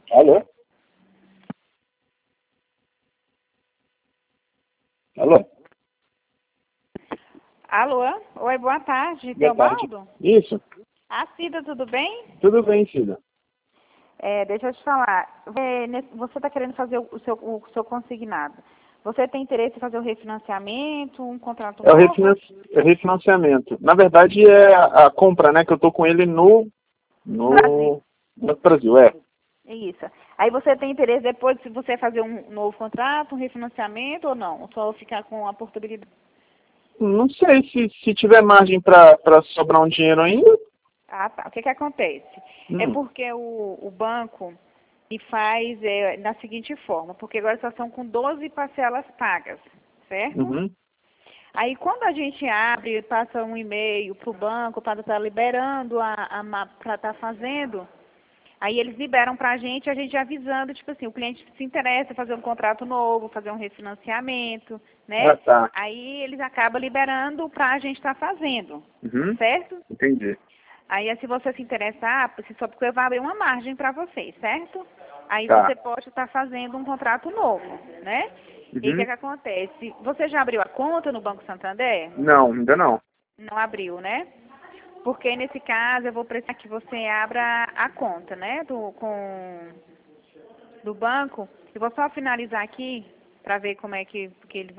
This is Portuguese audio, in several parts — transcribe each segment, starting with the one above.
Alô? Alô? Alô? Oi, boa tarde. Boa tarde. Teobaldo? Isso. Ah, Cida, tudo bem? Tudo bem, Cida. Deixa eu te falar. Você está querendo fazer o seu consignado. Você tem interesse em fazer o refinanciamento, um contrato É o novo? refinanciamento. Na verdade, é a compra, né? Que eu tô com ele no Brasil. Brasil, é. Isso. Aí você tem interesse depois se você fazer um novo contrato, um refinanciamento ou não? Ou só ficar com a portabilidade? Não sei se tiver margem para sobrar um dinheiro ainda. Ah, tá. O que acontece? É Hum. porque o banco e faz da seguinte forma, porque agora só são com 12 parcelas pagas, certo? Uhum. Aí quando a gente abre, passa um e-mail para o banco para estar liberando para estar fazendo, aí eles liberam para a gente avisando, tipo assim, o cliente se interessa em fazer um contrato novo, fazer um refinanciamento, né? Ah, tá. Aí eles acabam liberando para a gente estar fazendo, Uhum. certo? Entendi. Aí, se você se interessar, você só porque vai abrir uma margem para você, certo? Aí Tá. você pode estar fazendo um contrato novo, né? E o que Uhum. acontece? Você já abriu a conta no Banco Santander? Não, ainda não. Não abriu, né? Porque nesse caso eu vou precisar que você abra a conta, né? Do banco. Eu vou só finalizar aqui para ver como é que ele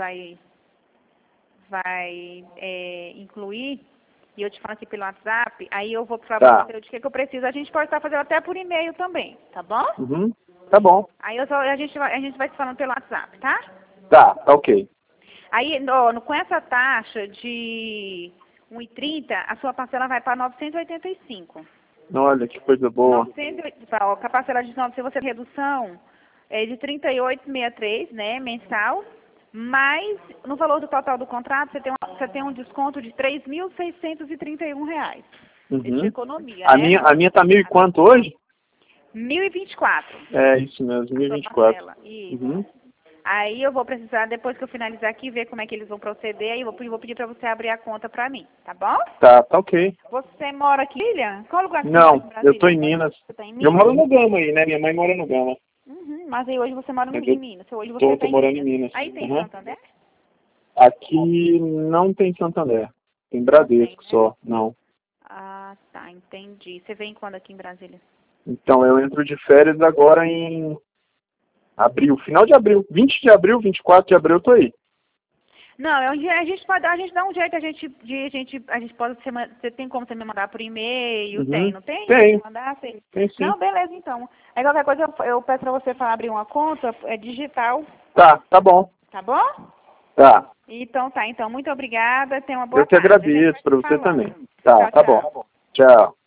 vai incluir. E eu te falo aqui pelo WhatsApp, aí eu vou falar pra Tá. você o que eu preciso. A gente pode estar fazendo até por e-mail também, tá bom? Uhum. Tá bom. Aí a gente vai se falando pelo WhatsApp, tá? Tá, ok. Aí, com essa taxa de 1,30, a sua parcela vai para 985. Olha, que coisa boa. 980, ó, com a parcela de 900, você tem redução de 38,63, né, mensal. Mas no valor do total do contrato, você tem um desconto de R$ 3.631 de Uhum. economia, A né? minha tá 1.000 e quanto hoje? 1.024, É, isso mesmo, a sua 1024. parcela. Isso. Uhum. Aí eu vou precisar, depois que eu finalizar aqui, ver como é que eles vão proceder. Aí eu vou pedir para você abrir a conta para mim, tá bom? Tá ok. Você mora aqui, Lilian? Qual lugar que você mora aqui Não, em eu tô Brasília? em Minas. Você está em Eu moro Minas? no Gama aí, né? Minha mãe mora no Gama. Uhum, mas aí hoje você mora Mas em eu Minas. Hoje você tô está em morando em Minas. Minas. Aí tem Uhum. Santander? Aqui não tem Santander. Tem Não tem, Bradesco né? só, não. Ah, tá, entendi. Você vem quando aqui em Brasília? Então eu entro de férias agora em abril, final de abril. 20 de abril, 24 de abril eu tô aí. Não, a gente pode, a gente dá um jeito, a gente pode, você tem como você me mandar por e-mail? Tem, Uhum. não tem? Pra Tem, te mandar? Você... tem sim. Não, beleza, então. Aí qualquer coisa eu peço pra você para abrir uma conta, digital, Tá bom. tá bom? Tá. Então tá, então, muito obrigada, tenha uma Eu boa que tarde. A gente vai agradeço se pra você também. falando. Tá, Tchau, tá tchau. bom. Tchau.